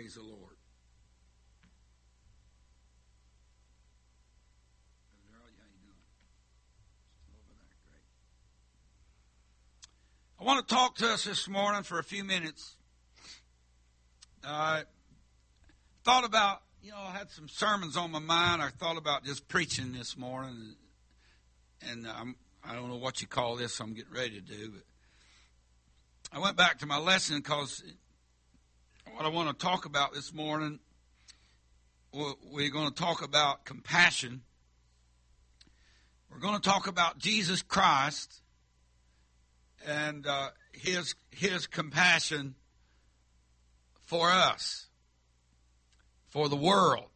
Praise the Lord. How you doing? Over there, great. I want to talk to us this morning for a few minutes. I thought about, I had some sermons on my mind. I thought about just preaching this morning, and I don't know what you call this. I'm getting ready to do, but I went back to my lesson because what I want to talk about this morning, we're going to talk about compassion. We're going to talk about Jesus Christ and his compassion for us, for the world.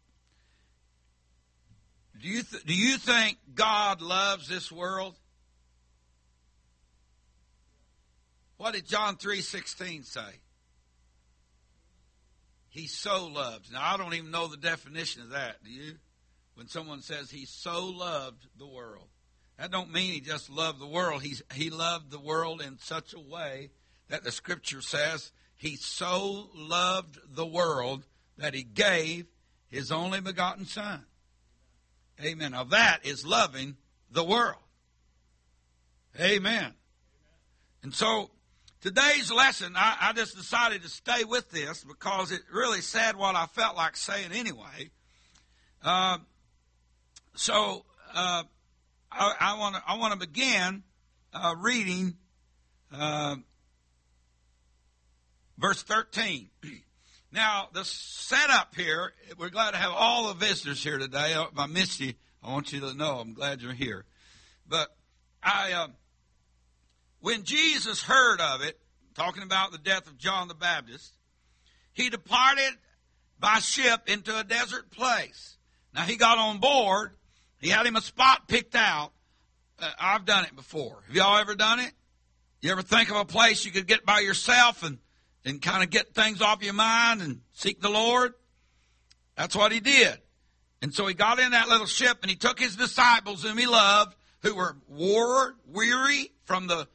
Do you think God loves this world? What did John 3:16 say? He so loved. Now, I don't even know the definition of that. Do you? When someone says he so loved the world, that don't mean he just loved the world. He loved the world in such a way that the Scripture says he so loved the world that he gave his only begotten Son. Amen. Now that is loving the world. Amen. And so today's lesson, I just decided to stay with this because it really said what I felt like saying anyway. I want to begin reading verse 13. Now, the setup here, we're glad to have all the visitors here today. If I missed you, I want you to know I'm glad you're here. But when Jesus heard of it, talking about the death of John the Baptist, he departed by ship into a desert place. Now, he got on board. He had him a spot picked out. I've done it before. Have y'all ever done it? You ever think of a place you could get by yourself and kind of get things off your mind and seek the Lord? That's what he did. And so he got in that little ship and he took his disciples whom he loved, who were weary from the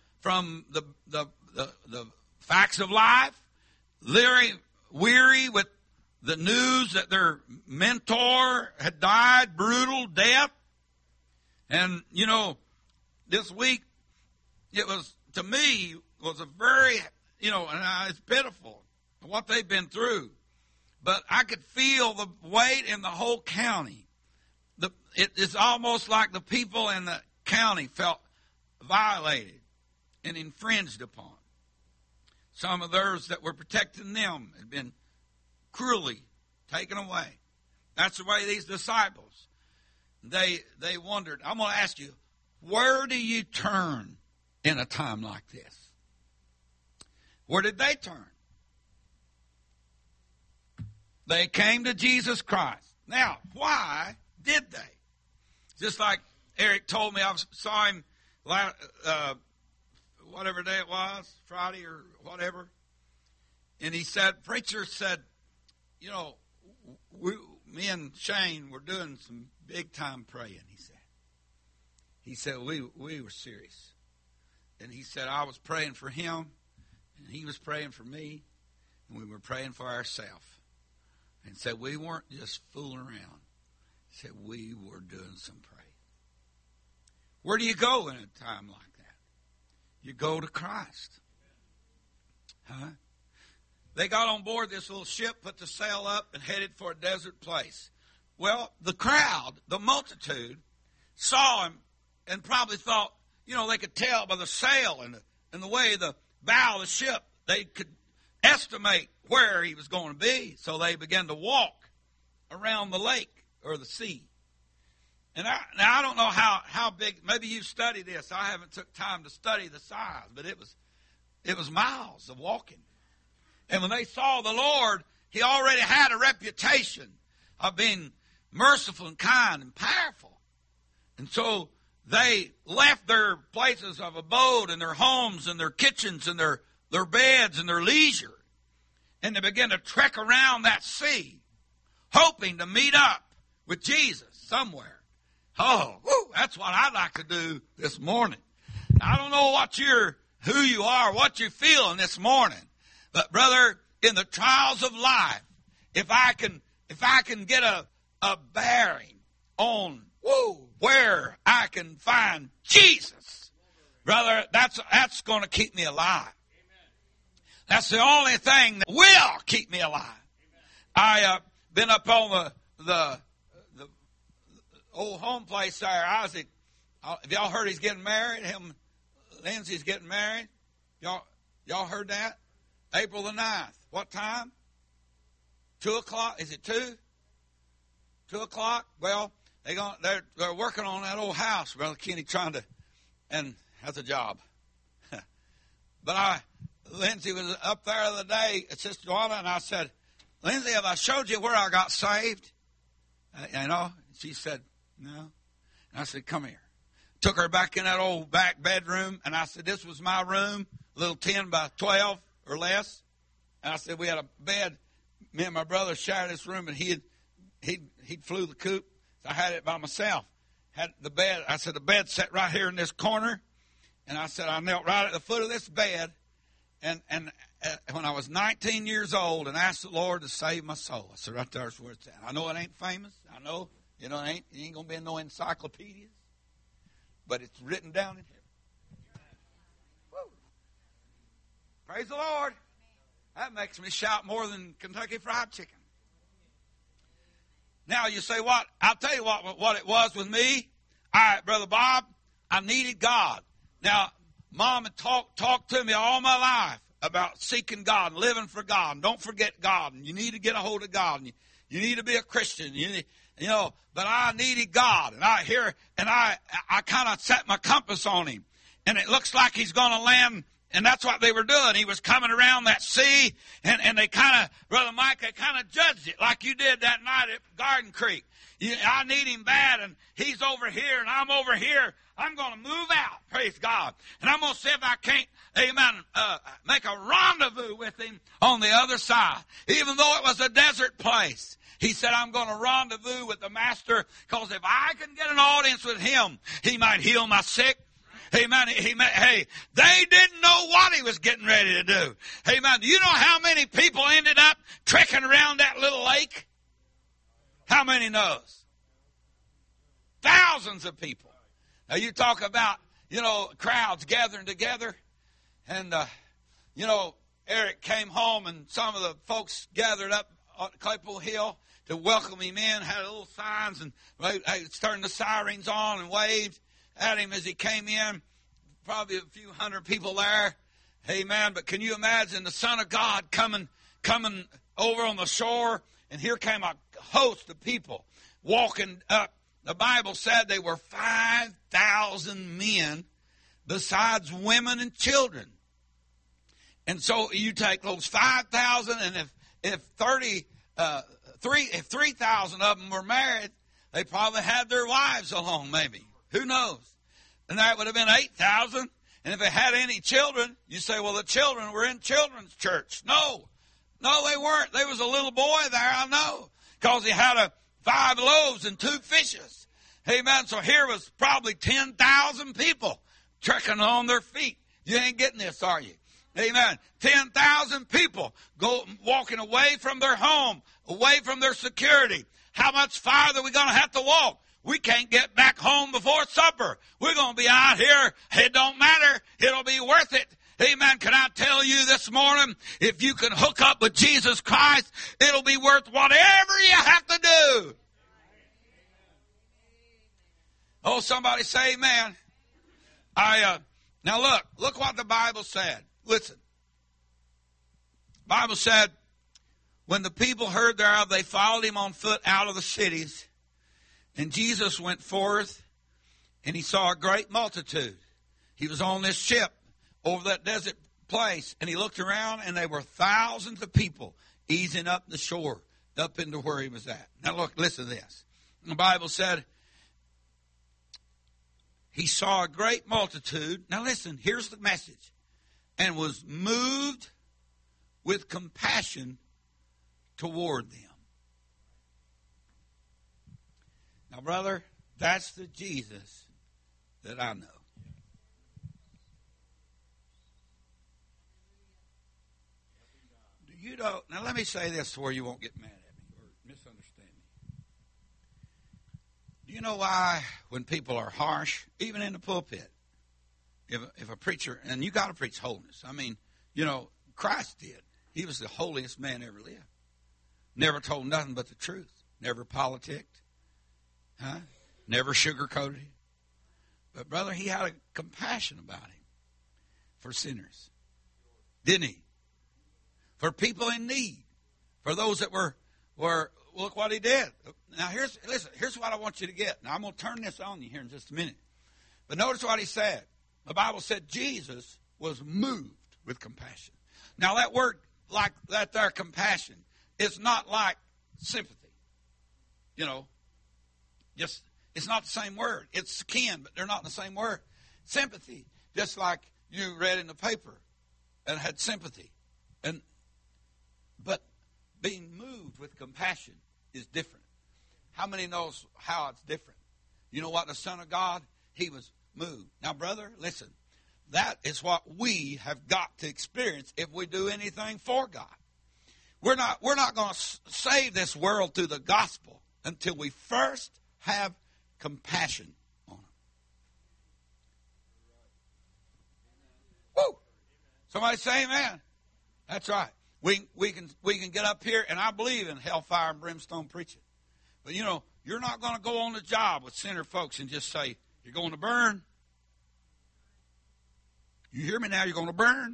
facts of life, weary with the news that their mentor had died, brutal death. And, this week, it was, to me, was a very, and it's pitiful what they've been through. But I could feel the weight in the whole county. It's almost like the people in the county felt violated and infringed upon. Some of those that were protecting them had been cruelly taken away. That's the way these disciples, they wondered. I'm going to ask you, where do you turn in a time like this? Where did they turn? They came to Jesus Christ. Now, why did they? Just like Eric told me, I saw him whatever day it was, Friday or whatever. And he said, preacher said, me and Shane were doing some big time praying, he said, we were serious. And he said, I was praying for him, and he was praying for me, and we were praying for ourselves. And said, we weren't just fooling around. He said, we were doing some praying. Where do you go in a time like that? You go to Christ. Huh? They got on board this little ship, put the sail up, and headed for a desert place. Well, the crowd, the multitude, saw him and probably thought, they could tell by the sail and the way the bow of the ship, they could estimate where he was going to be. So they began to walk around the lake or the sea. And I don't know how big, maybe you've studied this. I haven't took time to study the size, but it was miles of walking. And when they saw the Lord, he already had a reputation of being merciful and kind and powerful. And so they left their places of abode and their homes and their kitchens and their beds and their leisure. And they began to trek around that sea, hoping to meet up with Jesus somewhere. Oh, that's what I'd like to do this morning. I don't know who you are, what you're feeling this morning. But brother, in the trials of life, if I can get a bearing on where I can find Jesus, brother, that's going to keep me alive. That's the only thing that will keep me alive. I been up on the old home place there. Isaac, have y'all heard he's getting married? Lindsay's getting married. Y'all heard that? April the 9th. What time? 2 o'clock. Is it 2? 2 o'clock? Well, they're working on that old house, Brother Kenny, and that's a job. But Lindsay was up there the other day at Sister Joanna, and I said, Lindsay, have I showed you where I got saved? She said, no. And I said, come here. Took her back in that old back bedroom, and I said, this was my room, a little 10 by 12 or less. And I said, we had a bed. Me and my brother shared this room, and he'd flew the coop. So I had it by myself. Had the bed. I said, the bed sat right here in this corner. And I said, I knelt right at the foot of this bed. And when I was 19 years old and asked the Lord to save my soul, I said, right there's where it's at. I know it ain't famous. I know, it ain't going to be in no encyclopedias. But it's written down in here. Woo. Praise the Lord. That makes me shout more than Kentucky Fried Chicken. Now you say what? I'll tell you what it was with me. All right, Brother Bob, I needed God. Now, Mom had talked to me all my life about seeking God and living for God. And don't forget God. And you need to get a hold of God. And you need to be a Christian. But I needed God. And I kind of set my compass on him. And it looks like he's going to land. And that's what they were doing. He was coming around that sea. And they kind of, Brother Mike, they kind of judged it like you did that night at Garden Creek. I need him bad, and he's over here, and I'm over here. I'm going to move out, praise God. And I'm going to see if I can't, amen, make a rendezvous with him on the other side. Even though it was a desert place, he said, I'm going to rendezvous with the Master, because if I can get an audience with him, he might heal my sick. Amen. Hey, they didn't know what he was getting ready to do. Amen. Do you know how many people ended up trekking around that little lake? How many knows? Thousands of people. Now you talk about, crowds gathering together. And, Eric came home and some of the folks gathered up on Claypool Hill to welcome him in, had little signs and they turned the sirens on and waved at him as he came in. Probably a few hundred people there. Amen. But can you imagine the Son of God coming over on the shore? And here came a host of people walking up. The Bible said they were 5,000 men besides women and children. And so you take those 5,000, and if 3,000 of them were married, they probably had their wives along, maybe. Who knows? And that would have been 8,000. And if they had any children, you say, well, the children were in children's church. No, they weren't. There was a little boy there, I know, because he had 5 loaves and 2 fishes. Amen. So here was probably 10,000 people trekking on their feet. You ain't getting this, are you? Amen. 10,000 people walking away from their home, away from their security. How much farther are we going to have to walk? We can't get back home before supper. We're going to be out here. It don't matter. It'll be worth it. Amen. Can I tell you this morning, if you can hook up with Jesus Christ, it'll be worth whatever you have to do. Oh, somebody say amen. Now look what the Bible said. Listen. The Bible said, when the people heard thereof, they followed him on foot out of the cities. And Jesus went forth, and he saw a great multitude. He was on this ship over that desert place, and he looked around, and there were thousands of people easing up the shore, up into where he was at. Now look, listen to this. The Bible said, he saw a great multitude. Now listen, here's the message. And was moved with compassion toward them. Now, brother, that's the Jesus that I know. You know, now let me say this where you won't get mad at me. Do you know why when people are harsh, even in the pulpit, if a preacher, and you got to preach holiness. I mean, you know, Christ did. He was the holiest man ever lived. Never told nothing but the truth. Never politicked. Never sugarcoated it. But, brother, he had a compassion about him for sinners. Didn't he? For people in need. For those that were look what he did. Now, here's what I want you to get. Now, I'm going to turn this on you here in just a minute. But notice what he said. The Bible said Jesus was moved with compassion. Now, that word, like that there, compassion, is not like sympathy. You know, just, it's not the same word. It's kin, but they're not the same word. Sympathy, just like you read in the paper and had sympathy. But being moved with compassion is different. How many knows how it's different? You know what? The Son of God, he was moved. Now, brother, listen. That is what we have got to experience if we do anything for God. We're not going to save this world through the gospel until we first have compassion on them. Woo! Somebody say amen. That's right. We can get up here, and I believe in hellfire and brimstone preaching. But, you know, you're not going to go on the job with sinner folks and just say, you're going to burn. You hear me now? You're going to burn.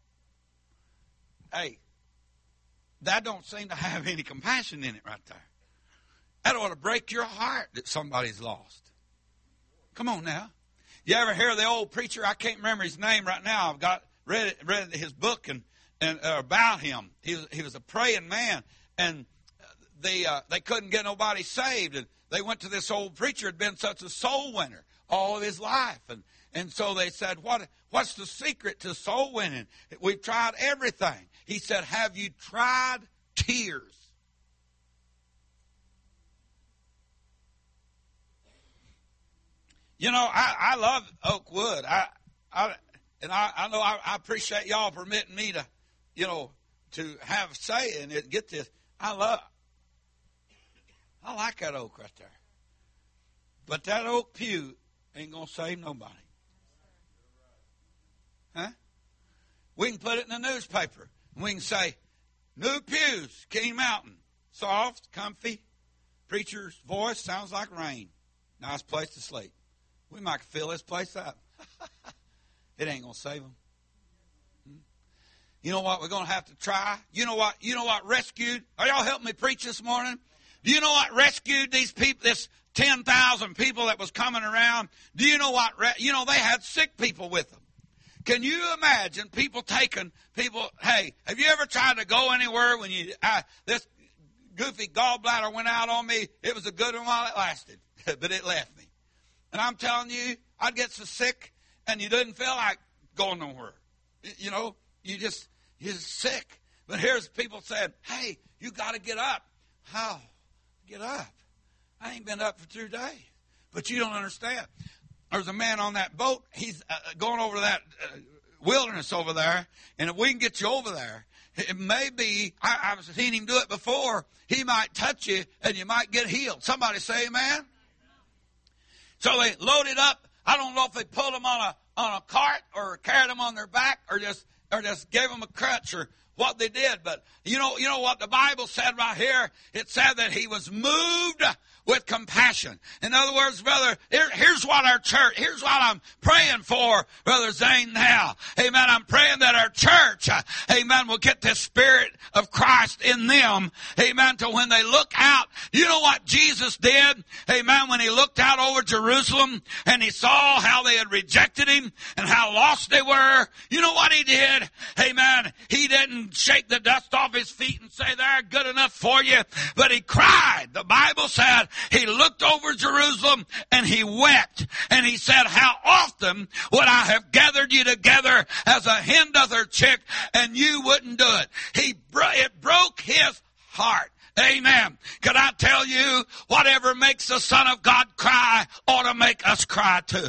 Hey, that don't seem to have any compassion in it right there. That ought to break your heart that somebody's lost. Come on now. You ever hear the old preacher? I can't remember his name right now. I've got read his book and about him. He was a praying man, and they couldn't get nobody saved, and they went to this old preacher who'd been such a soul winner all of his life, and so they said, what's the secret to soul winning? We've tried everything. He said, have you tried tears? You know, I love Oakwood. I know I appreciate y'all permitting me to, you know, to have a say in it. Get this. I like that oak right there. But that oak pew ain't going to save nobody. Huh? We can put it in the newspaper. And we can say, new pews, King Mountain. Soft, comfy. Preacher's voice sounds like rain. Nice place to sleep. We might fill this place up. It ain't going to save them. You know what we're going to have to try? You know what rescued? Are y'all helping me preach this morning? Do you know what rescued these people, this 10,000 people that was coming around? Do you know what? They had sick people with them. Can you imagine people taking people? Hey, have you ever tried to go anywhere when this goofy gallbladder went out on me? It was a good one while it lasted, but it left me. And I'm telling you, I'd get so sick, and you didn't feel like going nowhere. You know, you're sick. But here's people saying, hey, you got to get up. How? Get up. I ain't been up for 2 days. But you don't understand. There's a man on that boat. He's going over that wilderness over there. And if we can get you over there, it may be, I've seen him do it before, he might touch you and you might get healed. Somebody say amen. So they loaded up. I don't know if they pulled them on a cart or carried them on their back or just gave them a crutch or what they did. But you know what the Bible said right here? It said that he was moved with compassion. In other words, brother, here's what I'm praying for, Brother Zane, now. Amen. I'm praying that our church, amen, will get the Spirit of Christ in them. Amen. To when they look out, you know what Jesus did? Amen. When he looked out over Jerusalem and he saw how they had rejected him and how lost they were, you know what he did? Amen. He didn't shake the dust off his feet and say, they're good enough for you. But he cried. The Bible said he looked over Jerusalem and he wept. And he said, how often would I have gathered you together as a hen doth her chick and you wouldn't do it? It broke his heart. Amen. Could I tell you, whatever makes the Son of God cry ought to make us cry too.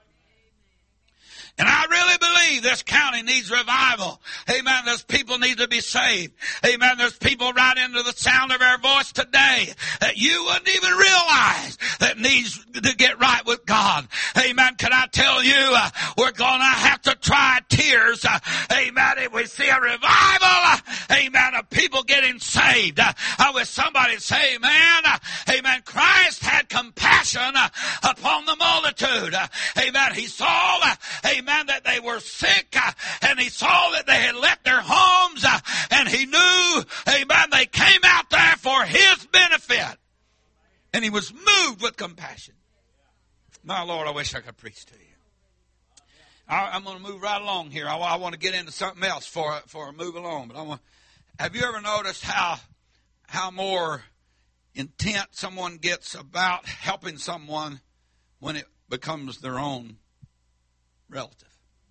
And I really believe this county needs revival. Amen. There's people need to be saved. Amen. There's people right into the sound of our voice today that you wouldn't even realize that needs to get right with God. Amen. Can I tell you, we're going to have to try tears. Amen. If we see a revival, amen, of people getting saved. I wish somebody say, amen. Amen. Christ had compassion upon the multitude. Amen. He saw, amen, that they were sick, and he saw that they had left their homes, and he knew, amen, they came out there for his benefit. And he was moved with compassion. My Lord, I wish I could preach to you. I'm going to move right along here. I want to get into something else for I move along. But have you ever noticed how more intent someone gets about helping someone when it becomes their own relative?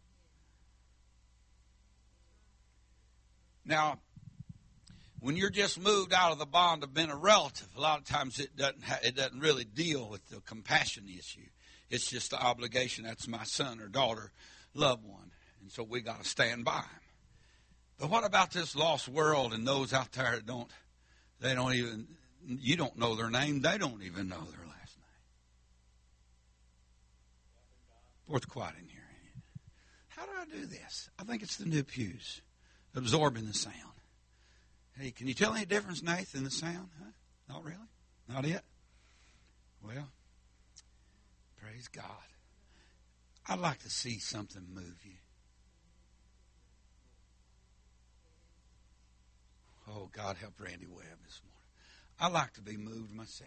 Now, when you're just moved out of the bond of being a relative, a lot of times it doesn't really deal with the compassion issue. It's just the obligation. That's my son or daughter, loved one. And so we got to stand by him. But what about this lost world and those out there that you don't know their name. They don't even know their last name. Worth quiet in here. How do I do this? I think it's the new pews absorbing the sound. Hey, can you tell any difference, Nathan, in the sound? Huh? Not really? Not yet? Well, praise God. I'd like to see something move you. Oh, God, help Randy Webb this morning. I like to be moved myself.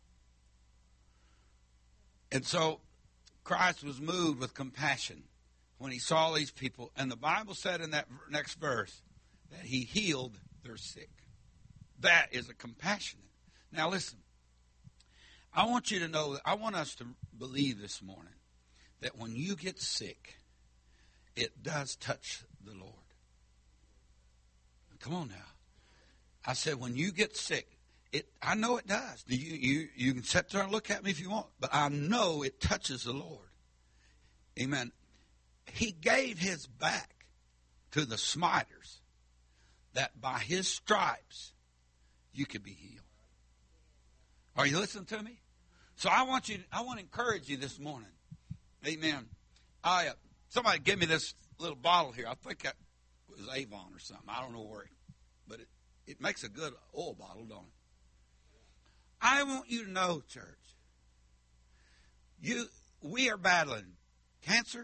And so Christ was moved with compassion when he saw these people. And the Bible said in that next verse that he healed their sick. That is a compassionate. Now listen, I want you to know, I want us to believe this morning that when you get sick, it does touch the Lord. Come on now. I said when you get sick, I know it does. You can sit there and look at me if you want, but I know it touches the Lord. Amen. He gave his back to the smiters that by his stripes you could be healed. Are you listening to me? So I want to encourage you this morning. Amen. Somebody give me this little bottle here. I think that was Avon or something. I don't know where, but it makes a good oil bottle, don't it? I want you to know, church, we are battling cancer,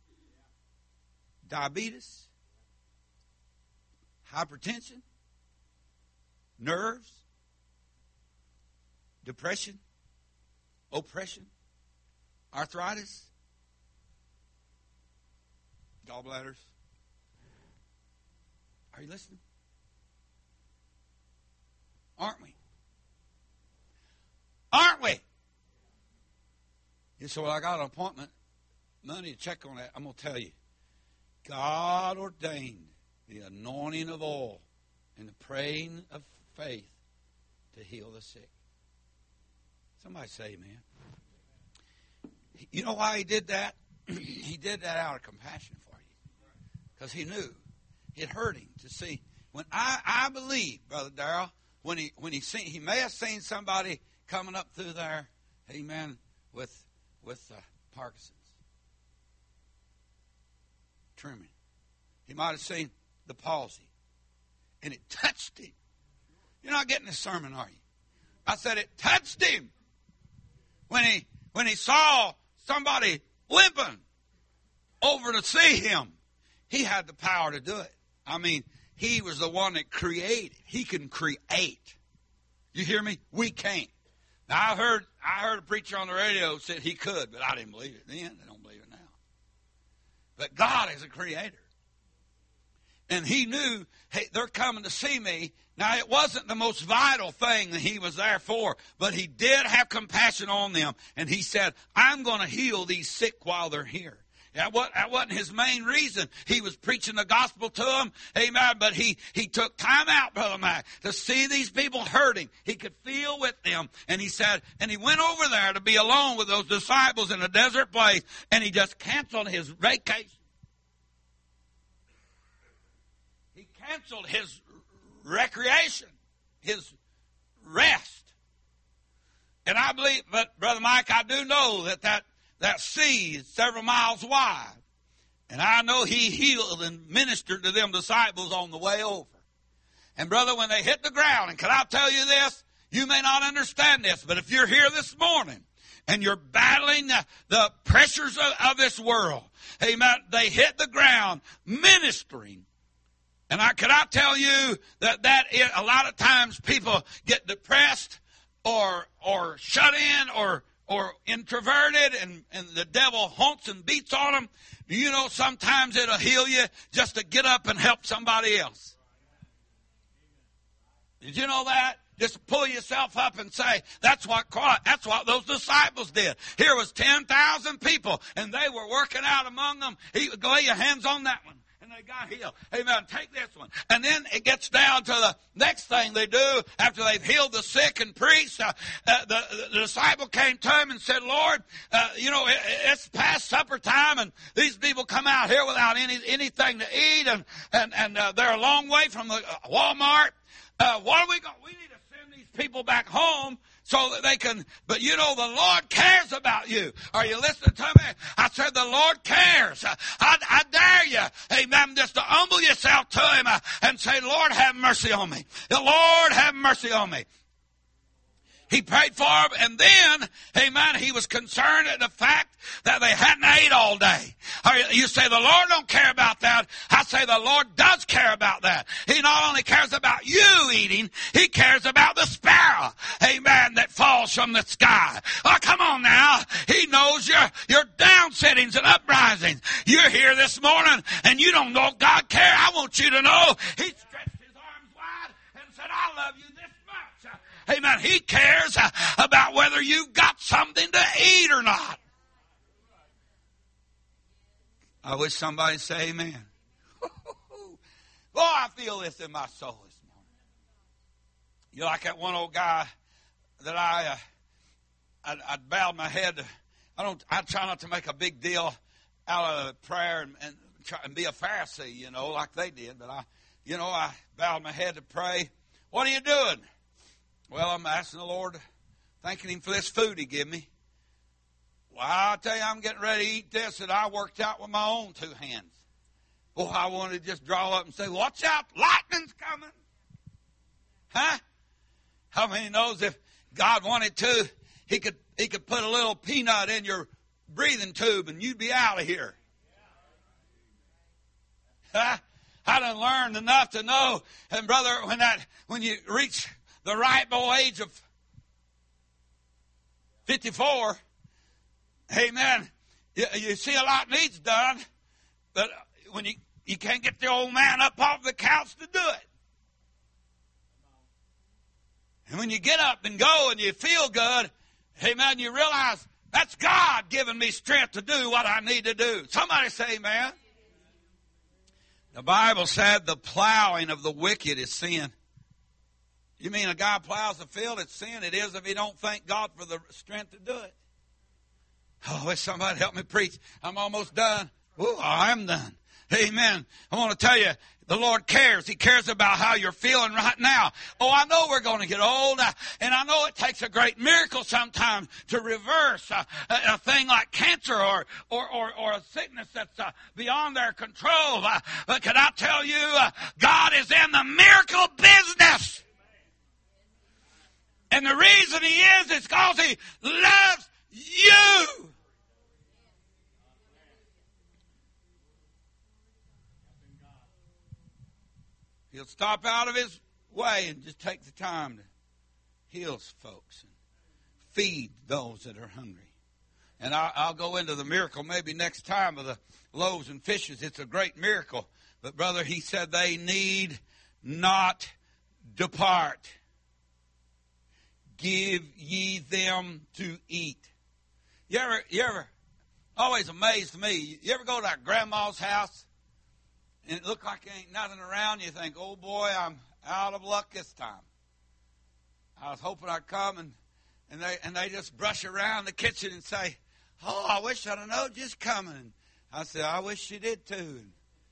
diabetes, hypertension, nerves, depression, oppression, arthritis, gallbladders. Are you listening? Aren't we? Aren't we? And so I got an appointment Monday to check on that. I'm going to tell you, God ordained the anointing of oil and the praying of faith to heal the sick. Somebody say amen. You know why he did that? He did that out of compassion for you. Because he knew it hurt him to see. When I believe, Brother Darrell, when he may have seen somebody coming up through there, amen, with Parkinson's. Trimming. He might have seen the palsy. And it touched him. You're not getting this sermon, are you? I said it touched him. When he saw somebody limping over to see him, he had the power to do it. I mean, he was the one that created. He can create. You hear me? We can't. Now, I heard a preacher on the radio said he could, but I didn't believe it then. I don't believe it now. But God is a creator. And he knew, hey, they're coming to see me. Now, it wasn't the most vital thing that he was there for, but he did have compassion on them. And he said, I'm going to heal these sick while they're here. That wasn't his main reason. He was preaching the gospel to them. Amen. But he took time out, Brother Mac, to see these people hurting. He could feel with them. And he said, and he went over there to be alone with those disciples in a desert place. And he just canceled his vacation. He canceled his recreation, his rest. And I believe, but Brother Mike, I do know that sea is several miles wide. And I know he healed and ministered to them disciples on the way over. And brother, when they hit the ground, and can I tell you this? You may not understand this, but if you're here this morning and you're battling the pressures of this world, amen, they hit the ground ministering. And can I tell you that a lot of times people get depressed or shut in or introverted and the devil haunts and beats on them. You know, sometimes it'll heal you just to get up and help somebody else. Did you know that? Just pull yourself up and say, that's what those disciples did. Here was 10,000 people, and they were working out among them. Lay your hands on that one, and they got healed. Amen. Take this one. And then it gets down to the next thing they do after they've healed the sick and preached. The disciple came to him and said, Lord, it's past supper time, and these people come out here without anything to eat, and they're a long way from the Walmart. What are we going? We need to send these people back home so that they can. But you know, the Lord cares about you. Are you listening to me? I said the Lord cares. I dare you, amen, just to humble yourself to Him and say, Lord, have mercy on me. The Lord, have mercy on me. He prayed for them, and then, amen, he was concerned at the fact that they hadn't ate all day. You say, the Lord don't care about that. I say, the Lord does care about that. He not only cares about you eating, He cares about the sparrow, amen, that falls from the sky. Oh, come on now. He knows your down sittings and uprisings. You're here this morning, and you don't know if God cares. I want you to know He stretched His arms wide and said, I love you this much. Amen. He cares about whether you've got something to eat or not. I wish somebody would say amen. Boy, I feel this in my soul this morning. You're like that one old guy that I bowed my head. I try not to make a big deal out of prayer and try and be a Pharisee, you know, like they did. But I bowed my head to pray. What are you doing? Well, I'm asking the Lord, thanking Him for this food He gave me. Well, I tell you, I'm getting ready to eat this that I worked out with my own two hands. Boy, I wanted to just draw up and say, watch out, lightning's coming. Huh? How many knows if God wanted to, He could put a little peanut in your breathing tube and you'd be out of here. Huh? I done learned enough to know, and brother, when you reach the ripe old age of 54, amen, you see a lot needs done, but when you can't get the old man up off the couch to do it. And when you get up and go and you feel good, amen, you realize that's God giving me strength to do what I need to do. Somebody say amen. The Bible said the plowing of the wicked is sin. You mean a guy plows the field, it's sin? It is if he don't thank God for the strength to do it. Oh, wish somebody help me preach. I'm almost done. Oh, I'm done. Amen. I want to tell you, the Lord cares. He cares about how you're feeling right now. Oh, I know we're going to get old, and I know it takes a great miracle sometimes to reverse a thing like cancer or a sickness that's beyond their control. But can I tell you, God is in the miracle business. And the reason He is because He loves you. He'll stop out of His way and just take the time to heal folks and feed those that are hungry. And I'll go into the miracle maybe next time of the loaves and fishes. It's a great miracle. But brother, He said they need not depart. Give ye them to eat. You ever always amazed me. You ever go to that grandma's house and it look like there ain't nothing around? You think, oh boy, I'm out of luck this time. I was hoping I'd come and they just brush around the kitchen and say, oh, I wish I'd have known just coming. I said, I wish you did too.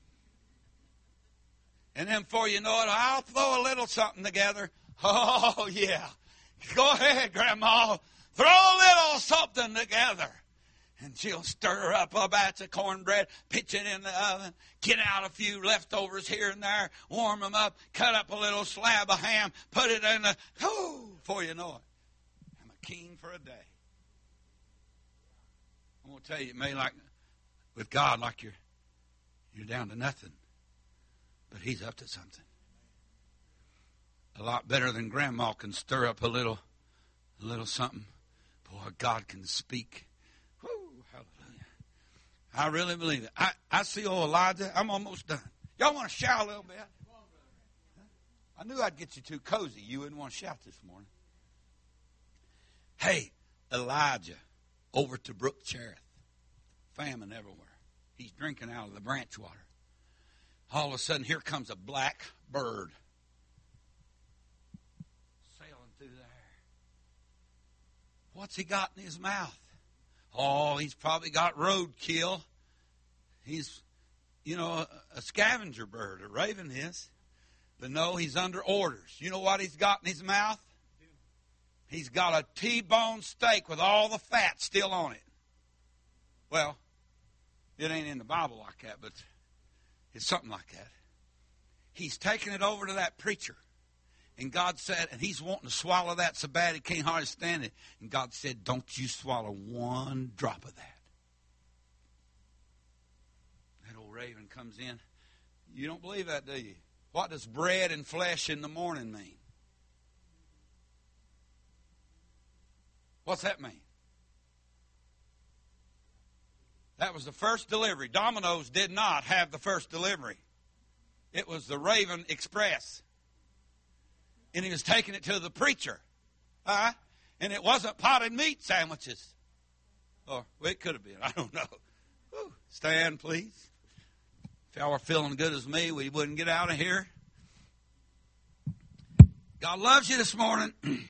And then before you know it, I'll throw a little something together. Oh yeah. Go ahead, Grandma. throw a little something together. And she'll stir up a batch of cornbread, pitch it in the oven, get out a few leftovers here and there, warm them up, cut up a little slab of ham, put it in the, before you know it, I'm a king for a day. I'm going to tell you, it may like, with God, like you're down to nothing. But He's up to something. A lot better than Grandma can stir up a little something. Boy, God can speak. I really believe it. I see old Elijah. I'm almost done. Y'all want to shout a little bit? I knew I'd get you too cozy. You wouldn't want to shout this morning. Hey, Elijah over to Brook Cherith. Famine everywhere. He's drinking out of the branch water. All of a sudden, here comes a black bird sailing through the air. What's he got in his mouth? Oh, he's probably got roadkill. He's, a scavenger bird, a raven is. But no, he's under orders. You know what he's got in his mouth? He's got a T-bone steak with all the fat still on it. Well, it ain't in the Bible like that, but it's something like that. He's taking it over to that preacher. And God said, and he's wanting to swallow that so bad he can't hardly stand it. And God said, don't you swallow one drop of that. That old raven comes in. You don't believe that, do you? What does bread and flesh in the morning mean? What's that mean? That was the first delivery. Domino's did not have the first delivery. It was the Raven Express. And he was taking it to the preacher. And it wasn't potted meat sandwiches. Or, well, it could have been. I don't know. Whew. Stand, please. If y'all were feeling good as me, we wouldn't get out of here. God loves you this morning.